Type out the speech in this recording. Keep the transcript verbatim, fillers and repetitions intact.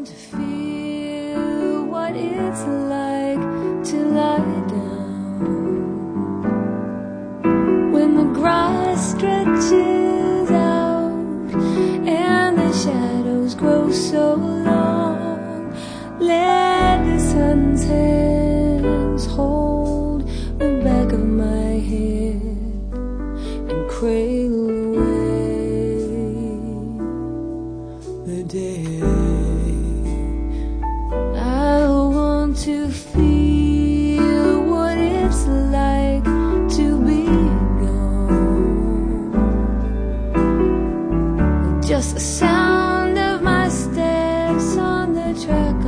want to feel what it's like to lie down when the grass stretches out and the shadows grow so long. Let the sun's hands hold the back of my head and cradle away the day. I want to feel what it's like to be gone. Just the sound of my steps on the track